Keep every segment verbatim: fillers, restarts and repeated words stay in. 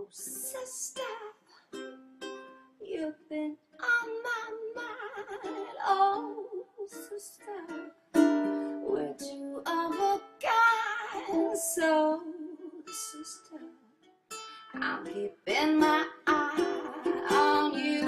sister, you've been on my mind. Oh, sister, we're two of a kind. So, sister, I'm keeping my eye on you.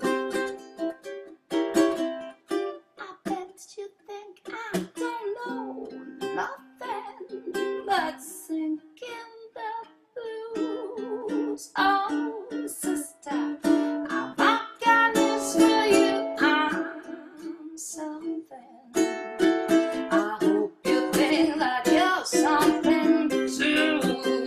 I bet you think I don't know nothing but singing the blues. Oh, sister, I've got news for you. I'm something. I hope you think that you're something too.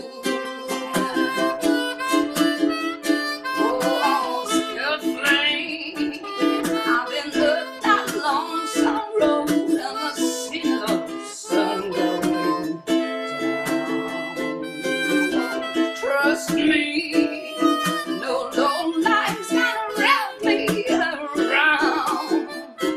Oh, scared flame, I've been up that lonesome road and the scene of the sun going down. Trust me, no low life's gonna wrap me around.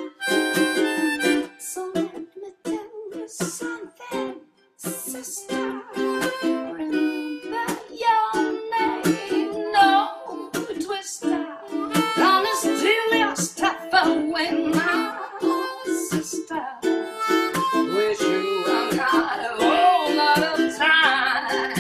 So let me tell you something, sister. Remember your name, no twister. Gonna steal your stuff away, my sister. Wish you I got a whole lot of time.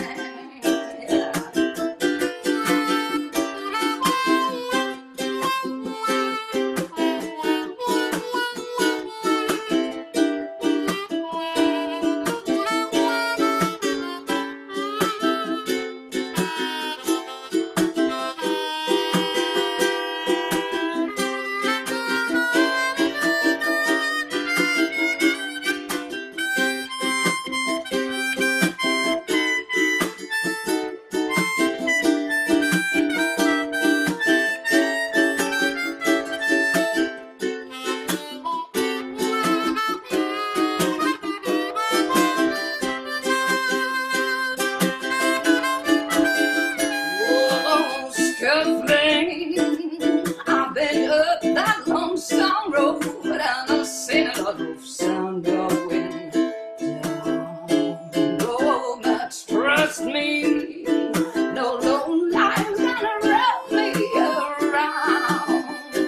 Oh, scared flame, I've been up that lonesome road and I've seen a lot of sound going down. Oh, but trust me, no low life's gonna wrap me around.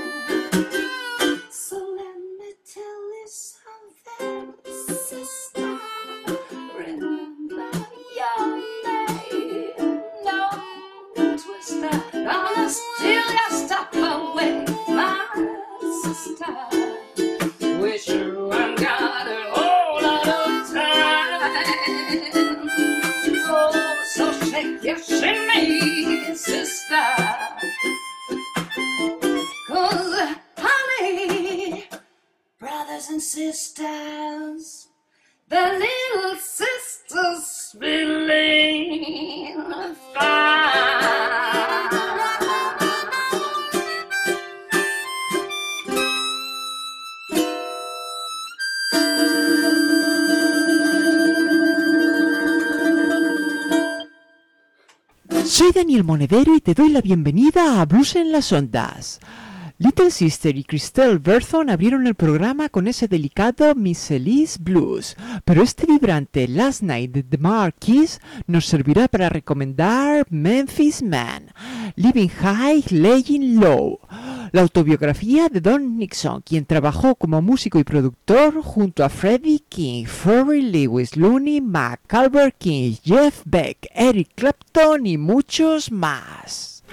So let me tell you something, sister. Remember your name, no twister. Gonna steal your stuff away, my sister. Wish you I got a whole lot of time. Oh, so shake your shimmy, sister. 'Cause, honey, brothers and sisters, the little sisters feeling fine. Soy Daniel Monedero y te doy la bienvenida a Blues en las Ondas. Little Sister y Christelle Berthon abrieron el programa con ese delicado Miss Elise Blues, pero este vibrante Last Night de The Marquis nos servirá para recomendar Memphis Man, Living High, Laying Low, la autobiografía de Don Nixon, quien trabajó como músico y productor junto a Freddie King, Pharrell Lewis, Looney Mac, Albert King, Jeff Beck, Eric Clapton y muchos más.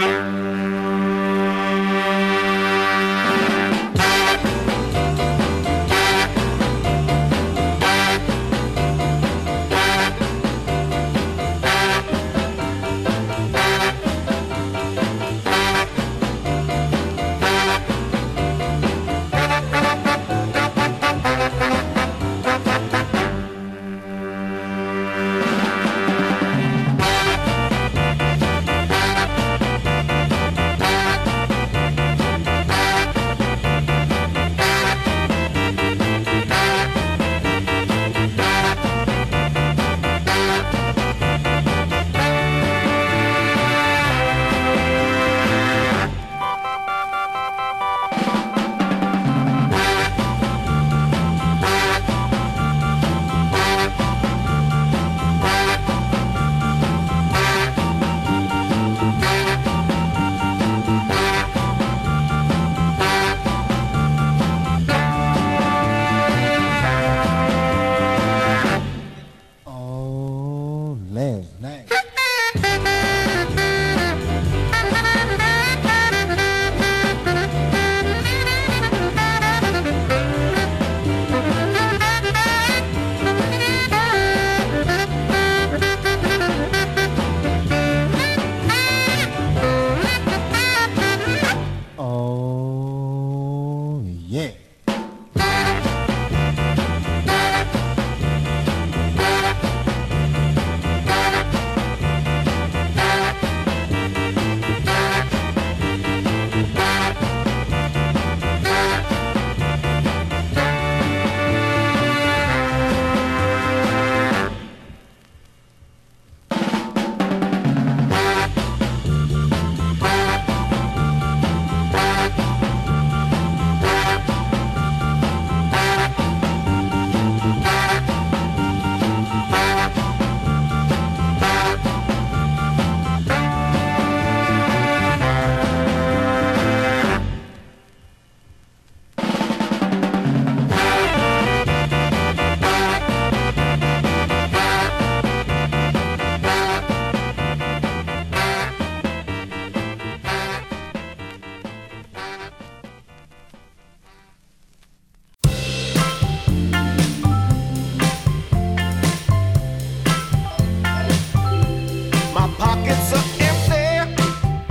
My pockets are empty,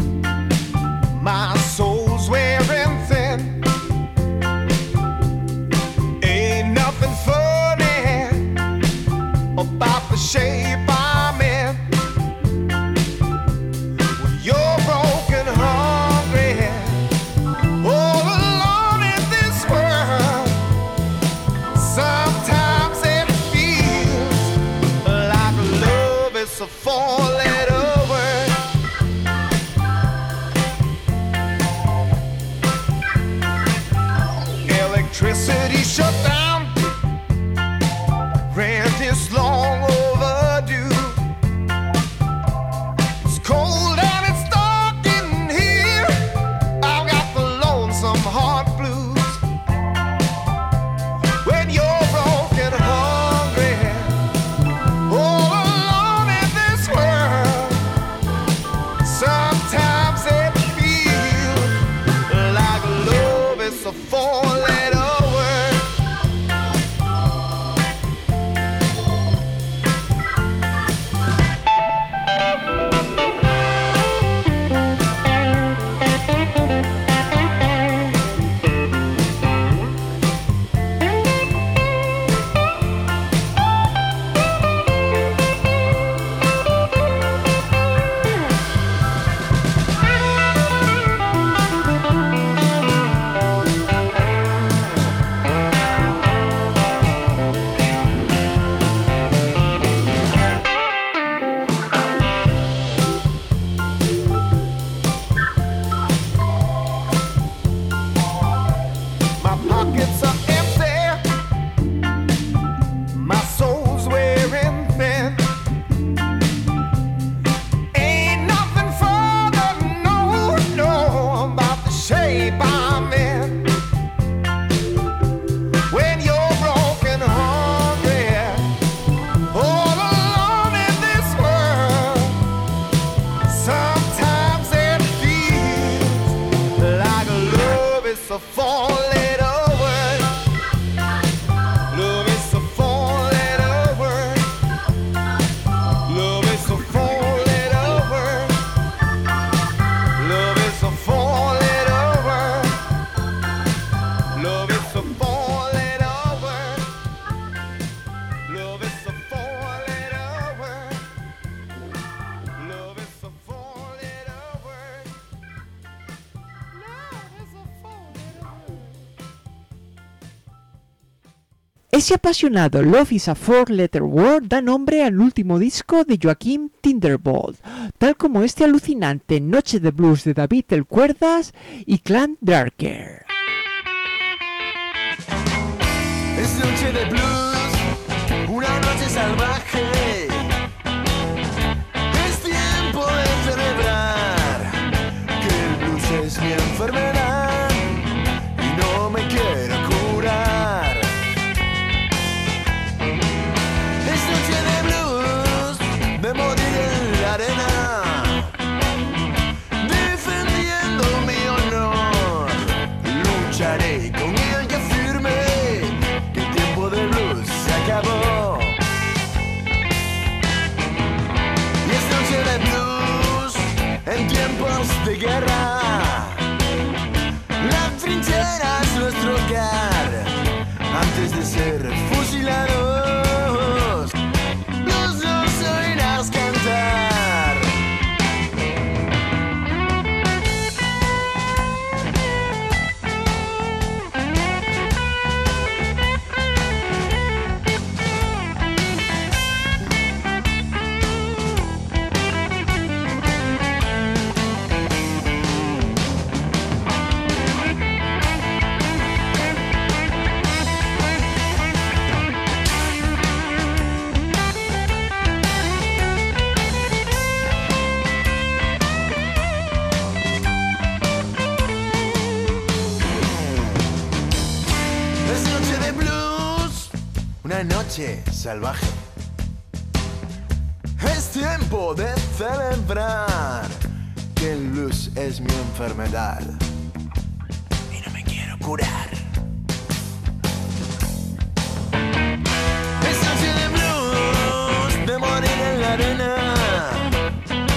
my soul's wearing thin. Ain't nothing funny about the shape I'm in. When you're broken, hungry, all alone in this world, sometimes it feels like love is a four-letter word. Electricity shut down, rent is long overdue. It's cold and it's dark in here, I've got the lonesome heart blues. When you're broken, hungry, all alone in this world, sometimes it feels like love is a four-letter word. My pockets are empty, my soul's wearing thin. Ain't nothing further, no, no, about the shape I'm in. When you're broken, hungry, all alone in this world, sometimes it feels like love is a four-letter word. Love is a four-letter word. Love is a four-letter word. Love is a four-letter word. Love is a four-letter word. Love is a four-letter word. Love is a four-letter word. Love is a four-letter word. Ese apasionado Love is a Four-Letter Word da nombre al último disco de Joaquín Tinderbolt, tal como este alucinante Noche de Blues de David El Cuerdas y Clan Darker. Es noche de blues, una noche salvaje. Es tiempo de celebrar que el blues es mi enfermedad y no me quiero curar. Es noche de blues, de morir en la arena, defendiendo mi honor. Lucharé con ella firme, que el tiempo del blues se acabó. Y es noche de blues en tiempos de guerra. La trinchera es nuestro hogar. Antes de ser fusilados, blues nos oirás cantar. Una noche salvaje. Es tiempo de celebrar que el blues es mi enfermedad y no me quiero curar. Es noche de blues, de morir en la arena,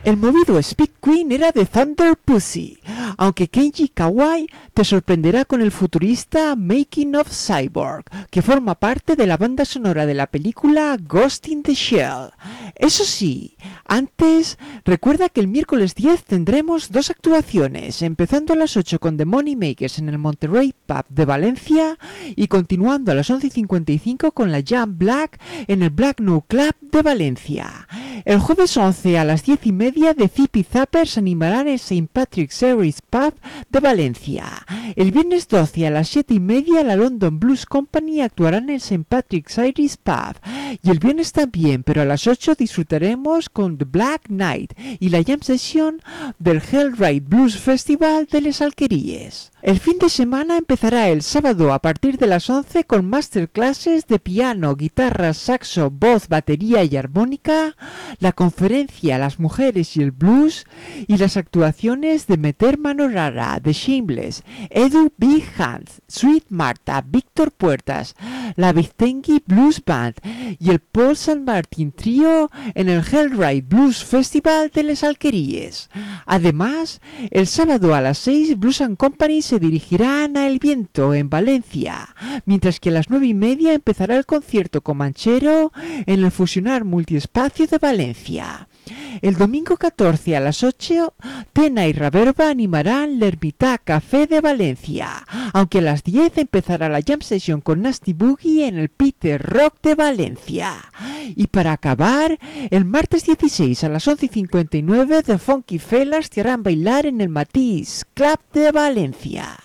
El movido Speed Queen era de Thunder Pussy, aunque Kenji Kawai te sorprenderá con el futurista Making of Cyborg, que forma parte de la banda sonora de la película Ghost in the Shell. Eso sí, antes, recuerda que el miércoles diez tendremos dos actuaciones, empezando a las ocho con The Moneymakers en el Monterrey Pub de Valencia y continuando a las once y cincuenta y cinco con la Jam Black en el Black No Club de Valencia. El jueves once a las diez y media de Zippy Zappers animarán el Saint Patrick's Series Pub de Valencia. El viernes doce a las siete y media la London Blues Company actuará en el Saint Patrick's Irish Pub. Y el viernes también, pero a las ocho disfrutaremos con The Black Knight y la Jam Session del Hellride Blues Festival de Les Alqueries. El fin de semana empezará el sábado a partir de las once con masterclasses de piano, guitarra, saxo, voz, batería y armónica, la conferencia Las mujeres y el blues y las actuaciones de Meter Mano Rara, The Shameless, Edu Big Hands, Sweet Marta, Víctor Puertas, la Biztengi Blues Band y el Paul San Martin Trio en el Hellride Blues Festival de Les Alqueries. Además, el sábado a las seis Blues and Company se dirigirán a El Viento en Valencia, mientras que a las nueve y media empezará el concierto comanchero en el Fusionar Multiespacio de Valencia. El domingo catorce a las ocho, Tena y Raverba animarán L'Ermità Café de Valencia, aunque a las diez empezará la Jam Session con Nasty Boogie en el Peter Rock de Valencia. Y para acabar, el martes dieciséis a las once y cincuenta y nueve, The Funky Fellas te harán bailar en el Matisse Club de Valencia.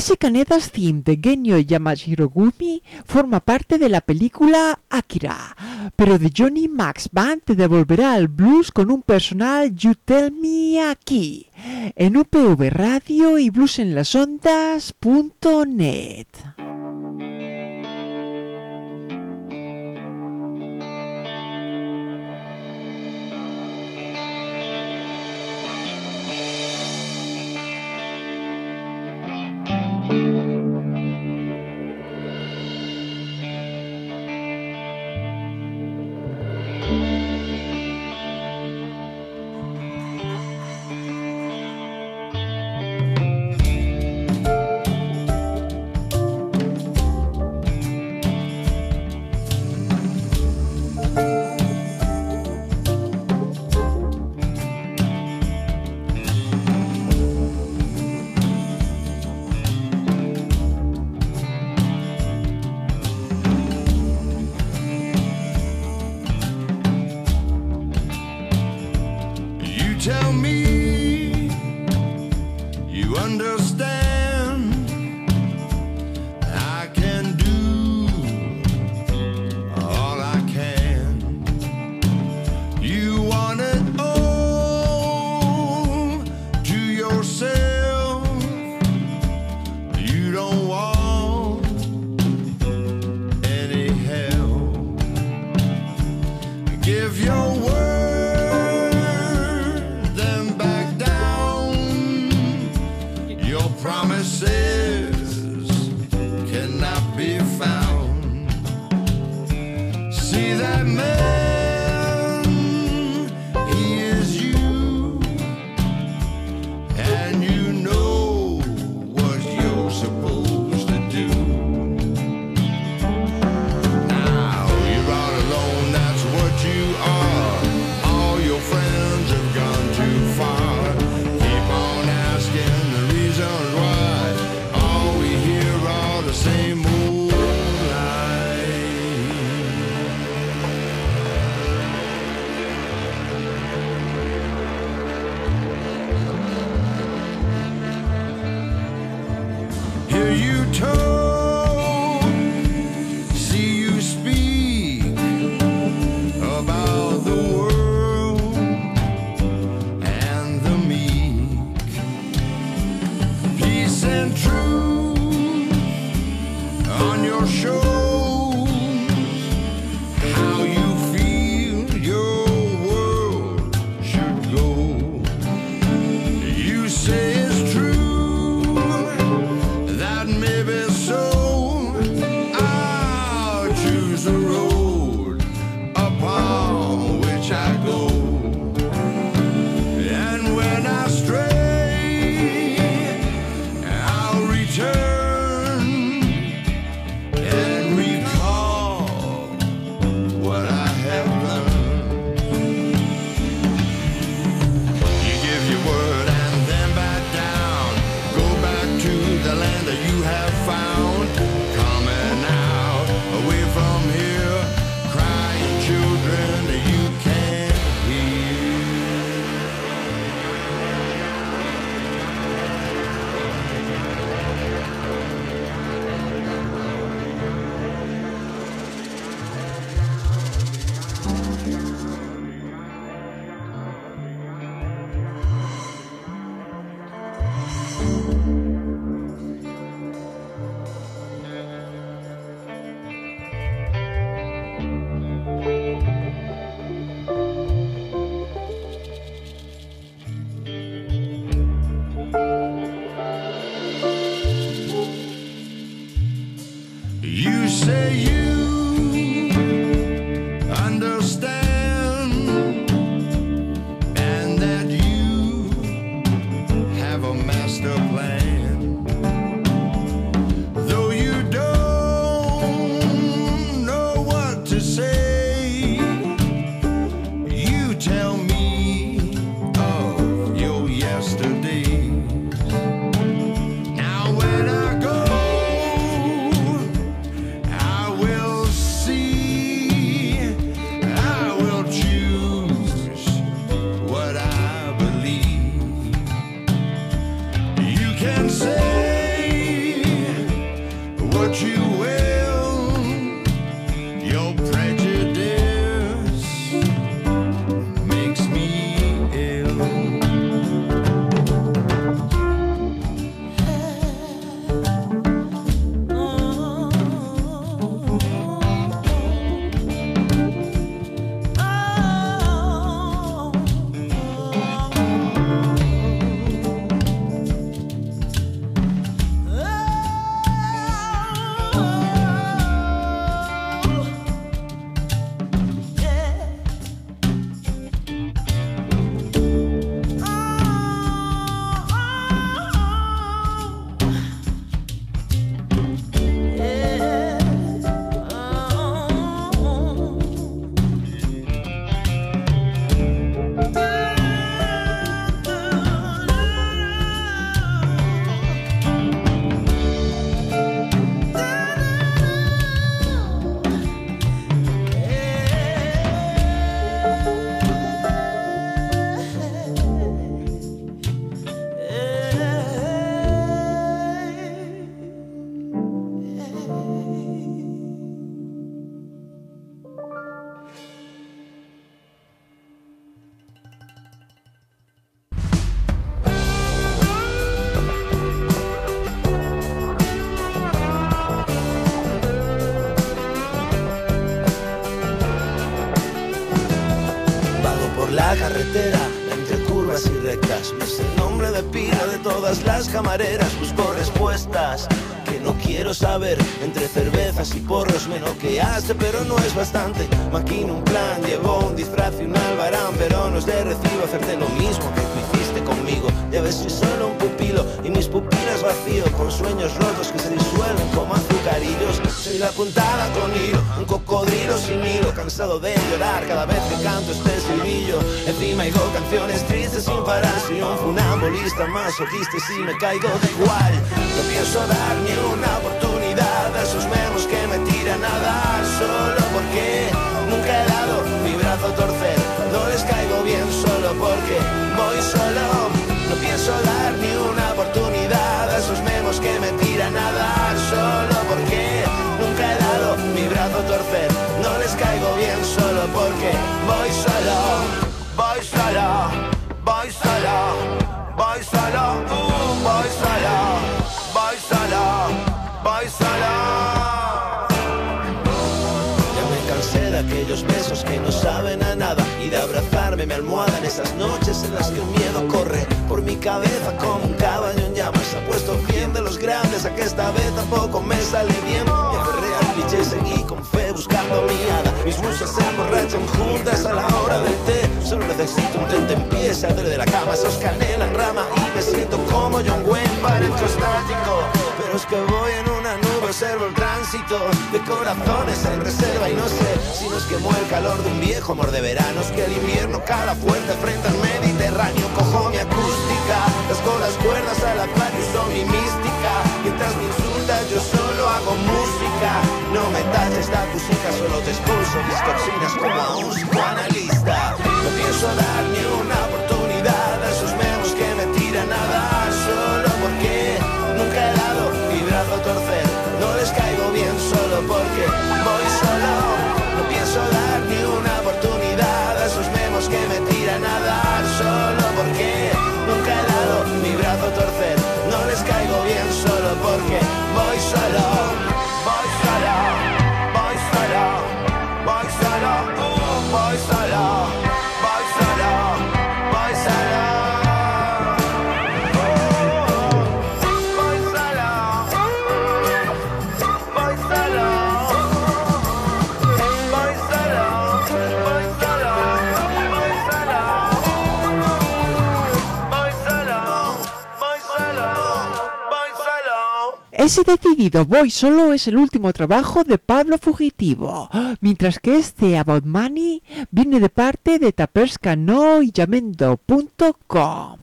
Ese Kaneda's theme de Genyo Yamashirogumi forma parte de la película Akira, pero de Johnny Max Band te devolverá al blues con un personal You Tell Me aquí, en U P V Radio y bluesenlasondas punto net. Tell me you understand. I can do all I can. You want it all to yourself. You don't want any help. Give your word. Promises cannot be found. See that man, he is you, and you know what you're supposed to do. Now you're all alone, that's what you are. All your friends have gone too far. Keep on asking the reasons why. All we hear are the same old lies. la carretera entre curvas y rectas. No es el nombre de pila de todas las camareras. Busco respuestas que no quiero saber. Entre cervezas y porros me noqueaste, pero no es bastante. Maquino un plan, llevo un disfraz y un albarán, pero no es de recibo hacerte lo mismo que tú hiciste conmigo. Ya ves, soy solo un pupilo y mis pupilas vacío, con sueños rotos que se disuelven como azucarillos. Soy la puntada con hilo, un cocodrilo sin hilo, cansado de llorar cada vez que canto este estribillo. Encima digo canciones tristes sin parar. Soy un funambulista masoquista y si me caigo da igual. No pienso dar ni una oportunidad a esos memos que me tiran a dar, solo porque nunca he dado mi brazo a torcer. No les caigo bien solo porque voy solo. No pienso dar ni una oportunidad a esos memos que me tiran a dar, solo porque nunca he dado mi brazo a torcer. No les caigo bien solo porque voy solo. Voy solo, voy solo, voy solo, uh, voy solo, voy solo, voy solo. Ya me cansé de aquellos besos que no saben a nada y de abrazarme mi almohada en esas noches en las que el miedo corre por mi cabeza como un caballo en llamas. Apuesto cien de los grandes a que esta vez tampoco me sale bien. Me aferré al cliché y seguí con fe buscando mi hada. Mis musas se emborrachan juntas a la hora del té. Solo necesito un tentempié, saldré de la cama, sos canela en rama y me siento como John Wayne, parezco estático. Pero es que voy en una nube, observo el tránsito de corazones en reserva y no sé si nos quemó el calor de un viejo amor de verano. Es que el invierno cala fuerte frente al Mediterráneo. Cojo mi acústica, rasco las cuerdas al azar y uso mi mística. Mientras me insultas yo solo hago música. No me taches la música, solo te expulso mis toxinas como a un psicoanalista. No pienso dar ni una oportunidad a esos memos que me tiran a dar, solo porque nunca he dado mi brazo a torcer. No les caigo bien solo porque voy solo. No pienso dar ni una oportunidad a esos memos que me tiran a dar, solo porque nunca he dado mi brazo a torcer. No les caigo bien solo porque voy solo. Voy solo, voy solo, voy solo, uh, voy solo, voy solo, voy solo, uh, voy solo, voy solo, voy solo, voy solo, voy solo, voy solo, voy solo, voy solo. Ese decidido Voy Solo es el último trabajo de Pablo Fugitivo, mientras que este About Money viene de parte de taperscano y llamendo punto com.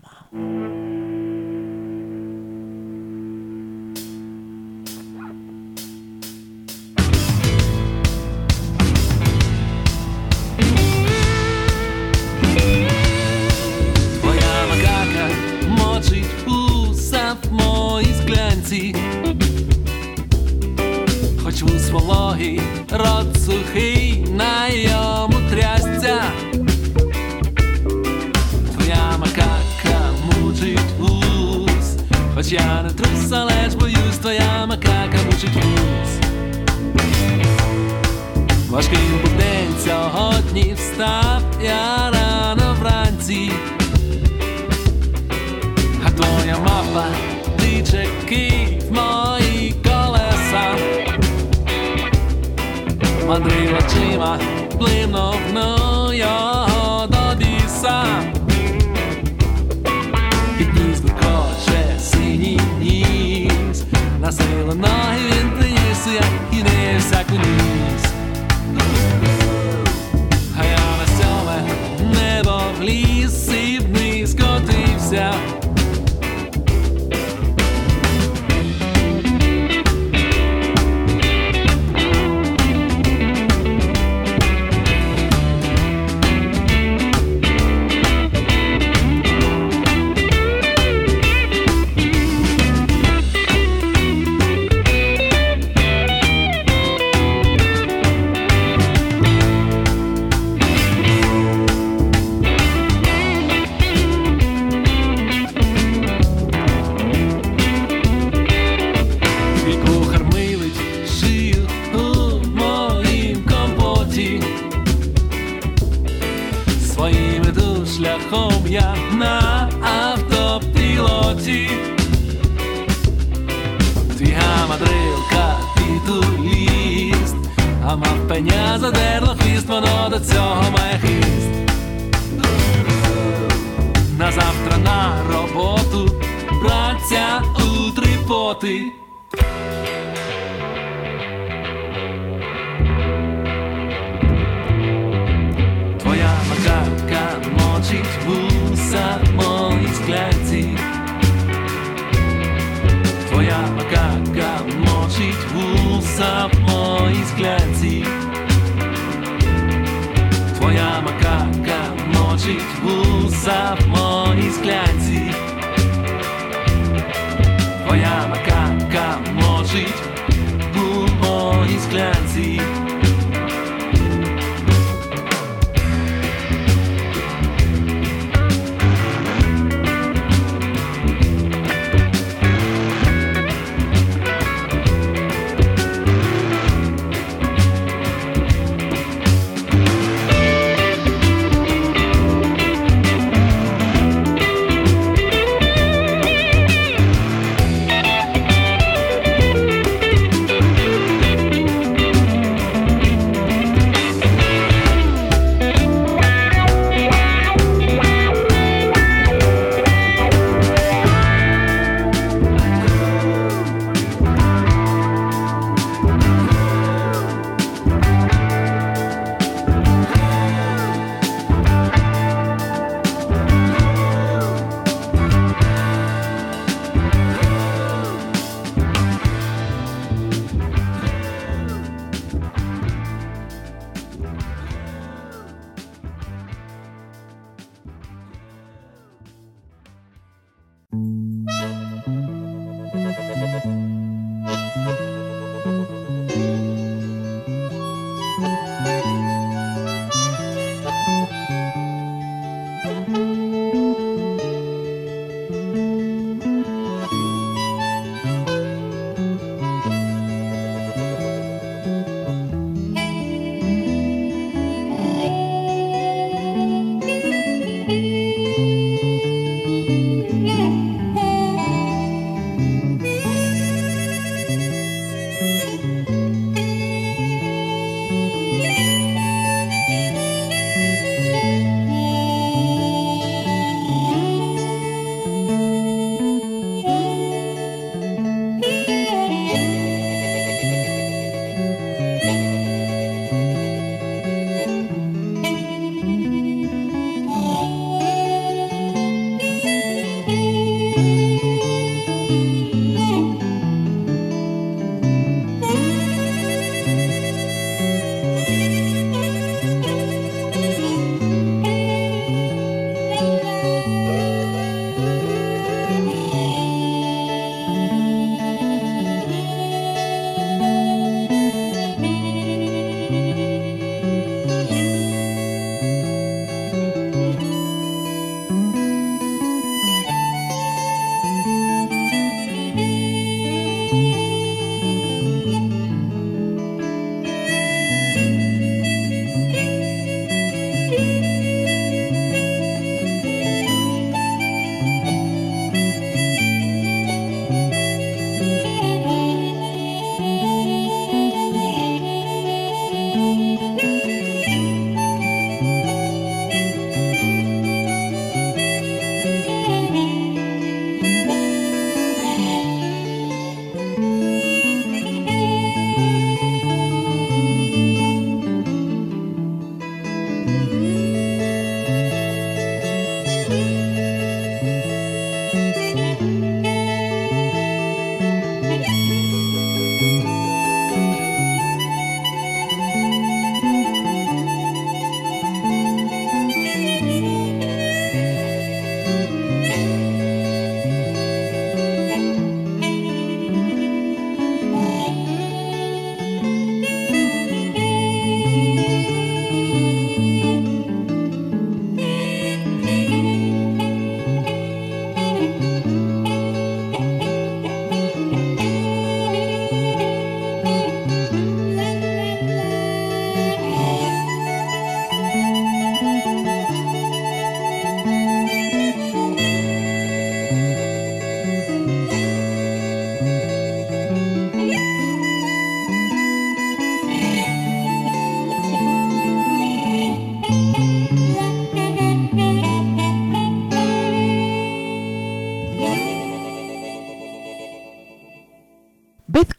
Twoja makaka moczyć usa w mojej szklance. Хоч у свологий рот сухий, на йому трясця. Твоя макака мучить вуз, хоч я не трус, але ж боюсь, твоя макака мучить вуз. Важкий був день сьогодні, встав я рано вранці, а твоя мапа личаки в мої колеса. Мандрів очима, блимнув ну його до біса. Підніс викоче синій ніс, на силу ноги він приніс, я і не всяку ніс. А я на сьоме небо вліз і вниз котився. я на автопілоті. Твіга мадрилка, титуліст, а мавпеня задерло хвіст, воно до цього має хист. На завтра на роботу, праця у три поти. Твоя макарка мочить вуса моїй склянці. Твоя макарка мочить вуса моїй склянці. Твоя макарка мочить вуса моїй склянці. Твоя макарка мочить у моїй склянці.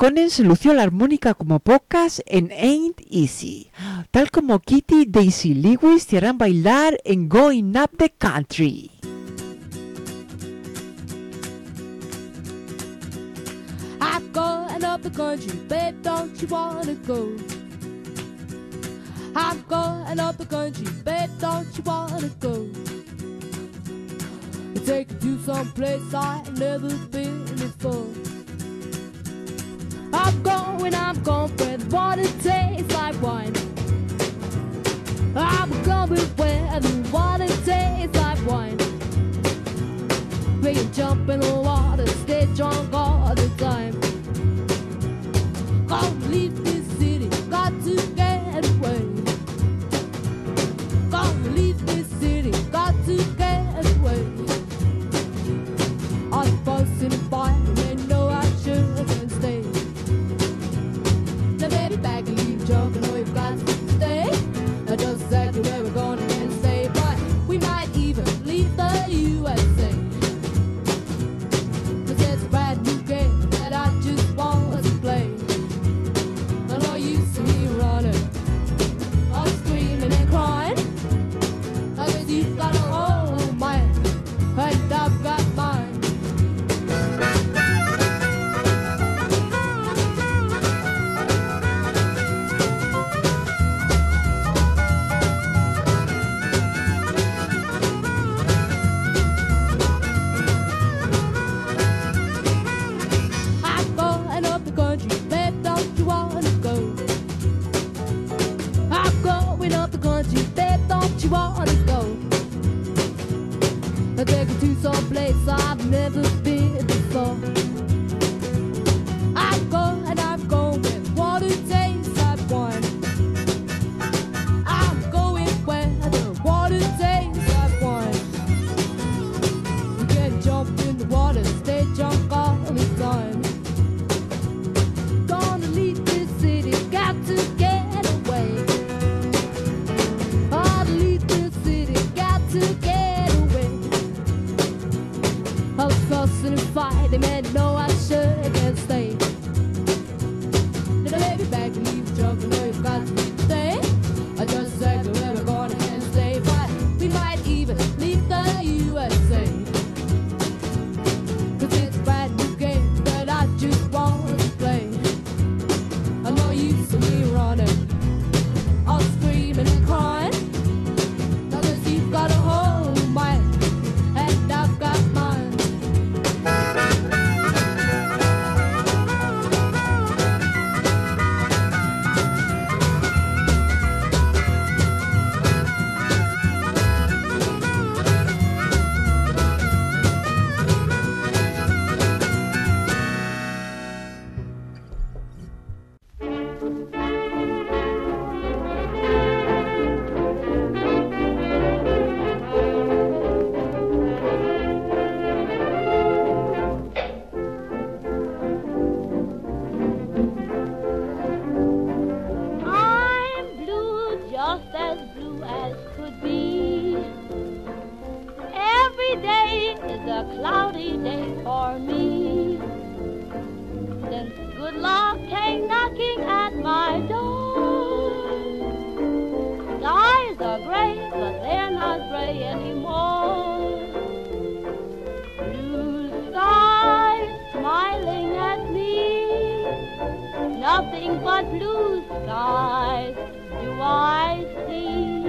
Collins lució la armónica como pocas en Ain't Easy, tal como Kitty Daisy Lewis te harán bailar en Going Up the Country. I'm going up the country, babe, don't you wanna go? I'm going up the country, babe, don't you wanna go? Take you to some place I've never been before. I'm going, I'm going where the water tastes like wine. I'm going where the water tastes like wine. We can jump in the water, stay drunk all the time. Gonna leave this city, got to get away. Gonna leave this city, got to get away. I'm fussing and fighting, and know I shouldn't stay. Now baby, back and leave drunk, I know you've got to stay. Now just exactly where we're gonna and stay, but we might even leave the U S A. Cause it's a brand new game that I just want to play. I know you see me running, I'm screaming and crying. I guess you've got a whole mind, and I've got mine. You wanna go? I take you to some place I've never been before. I'm going, I'm going where water tastes like wine. I'm going where the water tastes like wine. You can jump in the water, stay drunk all the time. Gonna leave this city, got to get away. To get away, I was fussing and fighting, man, no I shouldn't stay. Little baby back and leave drunk, I know you've got to stay. I just exactly where we're going and stay, but we might even leave the U S A. Cause it's a brand new game that I just want to play. I know you see me running, all screaming and crying. You've got a whole mind, and I've got mine. Nothing but blue skies do I see.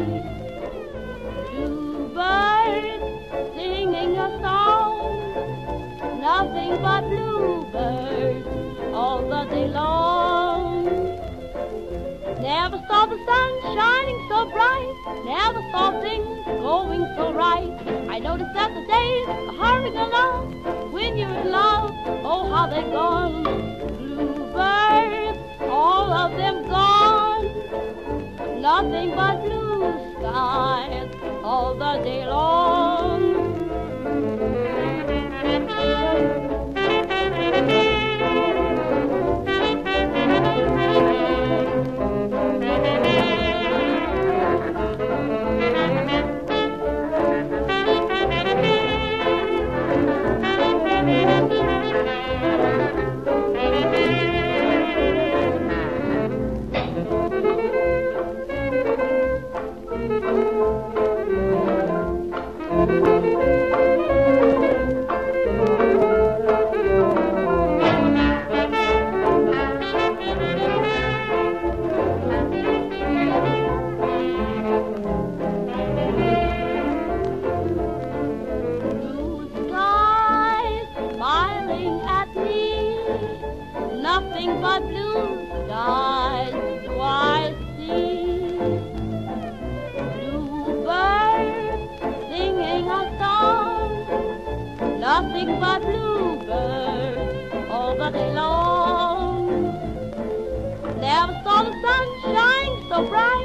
Two birds singing a song. Nothing but bluebirds all the day long. Never saw the sun shining so bright. Never saw things going so right. I noticed that the days are hurrying along. When you're in love, oh how they're gone. Bluebirds, all of them gone. Nothing but blue skies all the day long.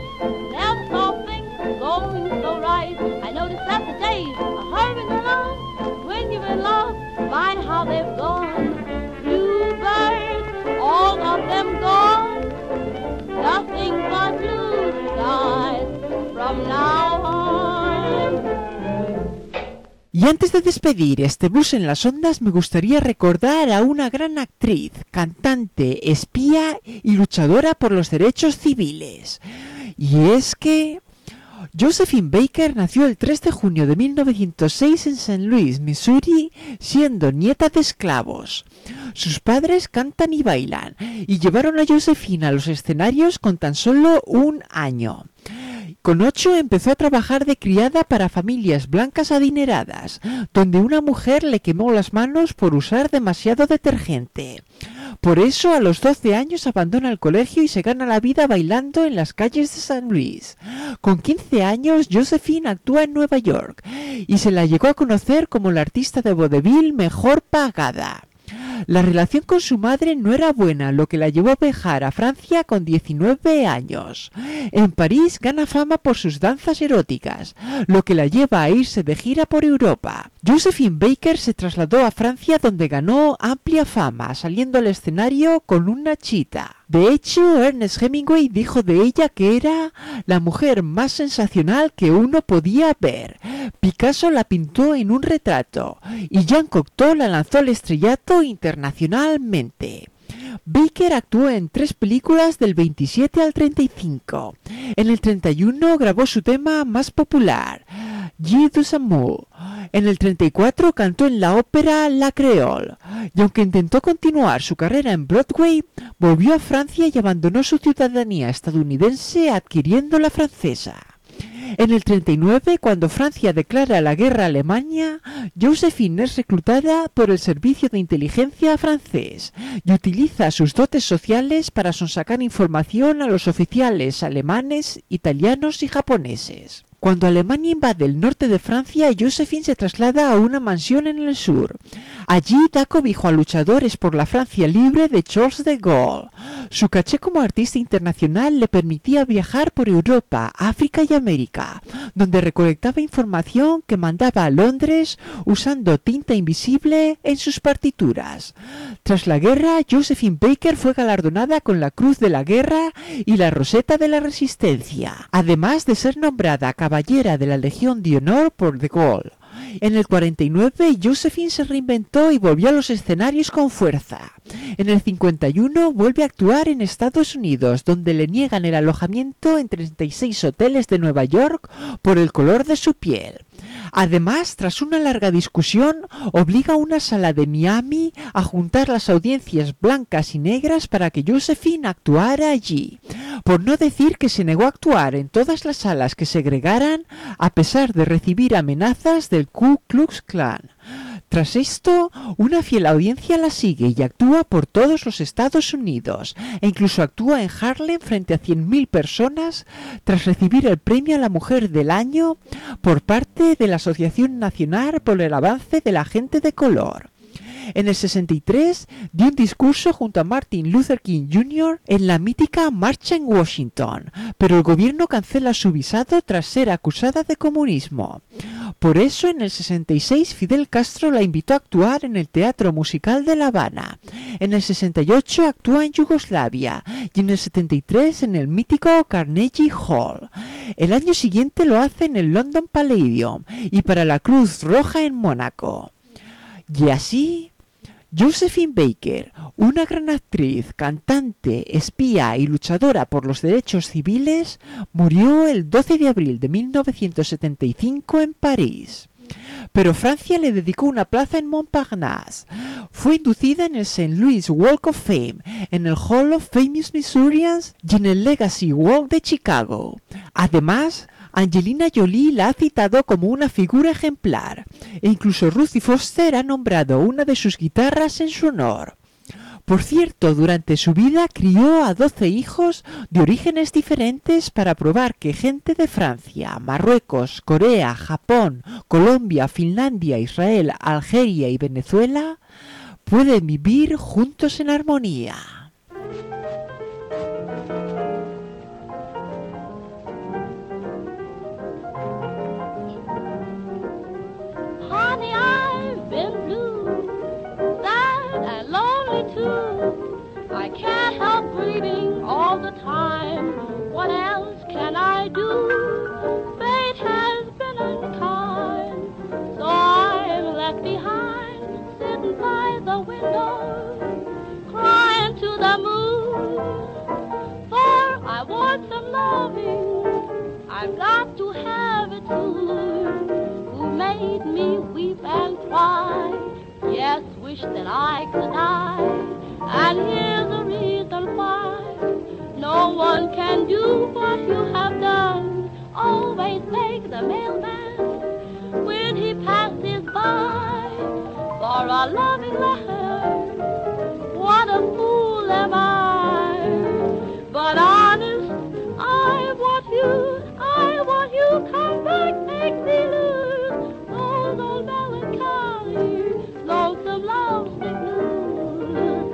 Never saw things going so right. I noticed that the days are hurrying along. When you're in love, my how they've gone. Bluebirds, all of them gone. Nothing but blue skies from now on. Y antes de despedir este Blues en las Ondas, me gustaría recordar a una gran actriz, cantante, espía y luchadora por los derechos civiles. Y es que Josephine Baker nació el tres de junio de mil novecientos seis en Saint Louis, Missouri, siendo nieta de esclavos. Sus padres cantan y bailan, y llevaron a Josephine a los escenarios con tan solo un año. Con ocho empezó a trabajar de criada para familias blancas adineradas, donde una mujer le quemó las manos por usar demasiado detergente. Por eso a los doce años abandona el colegio y se gana la vida bailando en las calles de Saint Louis. Con quince años Josephine actúa en Nueva York y se la llegó a conocer como la artista de vodevil mejor pagada. La relación con su madre no era buena, lo que la llevó a viajar a Francia con diecinueve años. En París gana fama por sus danzas eróticas, lo que la lleva a irse de gira por Europa. Josephine Baker se trasladó a Francia, donde ganó amplia fama, saliendo al escenario con una chita. De hecho, Ernest Hemingway dijo de ella que era la mujer más sensacional que uno podía ver. Picasso la pintó en un retrato y Jean Cocteau la lanzó al estrellato internacionalmente. Baker actuó en tres películas del veintisiete al treinta y cinco. En el treinta y uno grabó su tema más popular, Jeux des Amours. En el treinta y cuatro cantó en la ópera La Créole, y aunque intentó continuar su carrera en Broadway, volvió a Francia y abandonó su ciudadanía estadounidense adquiriendo la francesa. En el treinta y nueve, cuando Francia declara la guerra a Alemania, Josephine es reclutada por el servicio de inteligencia francés y utiliza sus dotes sociales para sonsacar información a los oficiales alemanes, italianos y japoneses. Cuando Alemania invade el norte de Francia, Josephine se traslada a una mansión en el sur. Allí da cobijo a luchadores por la Francia libre de Charles de Gaulle. Su caché como artista internacional le permitía viajar por Europa, África y América, donde recolectaba información que mandaba a Londres usando tinta invisible en sus partituras. Tras la guerra, Josephine Baker fue galardonada con la Cruz de la Guerra y la Roseta de la Resistencia, además de ser nombrada Caballera de la Legión de Honor por De Gaulle. En el cuarenta y nueve, Josephine se reinventó y volvió a los escenarios con fuerza. En el cincuenta y uno vuelve a actuar en Estados Unidos, donde le niegan el alojamiento en treinta y seis hoteles de Nueva York por el color de su piel. Además, tras una larga discusión, obliga a una sala de Miami a juntar las audiencias blancas y negras para que Josephine actuara allí, por no decir que se negó a actuar en todas las salas que segregaran, a pesar de recibir amenazas del Ku Klux Klan. Tras esto, una fiel audiencia la sigue y actúa por todos los Estados Unidos, e incluso actúa en Harlem frente a cien mil personas tras recibir el premio a la Mujer del Año por parte de la Asociación Nacional por el Avance de la Gente de Color. En el sesenta y tres dio un discurso junto a Martin Luther King junior en la mítica marcha en Washington, pero el gobierno cancela su visado tras ser acusada de comunismo. Por eso, en el sesenta y seis, Fidel Castro la invitó a actuar en el Teatro Musical de La Habana. En el sesenta y ocho actúa en Yugoslavia y en el setenta y tres en el mítico Carnegie Hall. El año siguiente lo hace en el London Palladium y para la Cruz Roja en Mónaco. Y así, Josephine Baker, una gran actriz, cantante, espía y luchadora por los derechos civiles, murió el doce de abril de mil novecientos setenta y cinco en París. Pero Francia le dedicó una plaza en Montparnasse. Fue inducida en el Saint Louis Walk of Fame, en el Hall of Famous Missourians y en el Legacy Walk de Chicago. Además, Angelina Jolie la ha citado como una figura ejemplar, e incluso Ruthie Foster ha nombrado una de sus guitarras en su honor. Por cierto, durante su vida crió a doce hijos de orígenes diferentes para probar que gente de Francia, Marruecos, Corea, Japón, Colombia, Finlandia, Israel, Algeria y Venezuela pueden vivir juntos en armonía. loving, I've got to have it too. Who made me weep and cry? Yes, wish that I could die. And here's the reason why. No one can do what you have done. Always make the mailman when he passes by for a loving letter. What a fool am I! But honest, I want you, I want you, come back, make me lose those old melancholy, lonesome lovesick blues.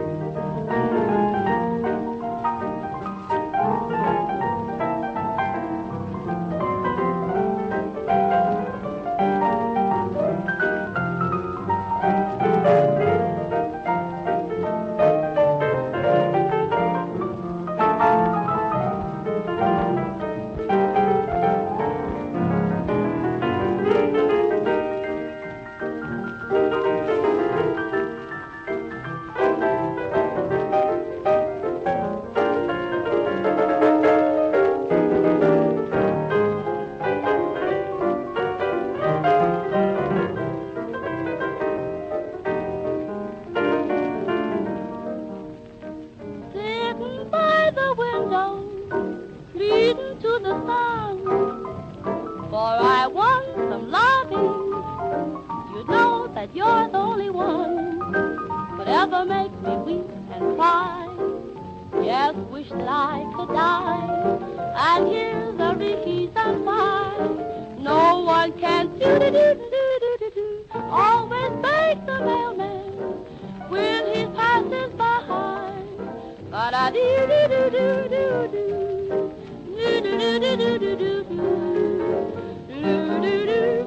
Sitting by the window, leading to the sun, for I want some loving. You know that you're the only one could ever make me weep and cry. Yes, wish that I could die. And here's the reason why. No one can do do do do do do do. Always beg the mailman when he passes by. But I do do do do do do do do do do do do do do do do.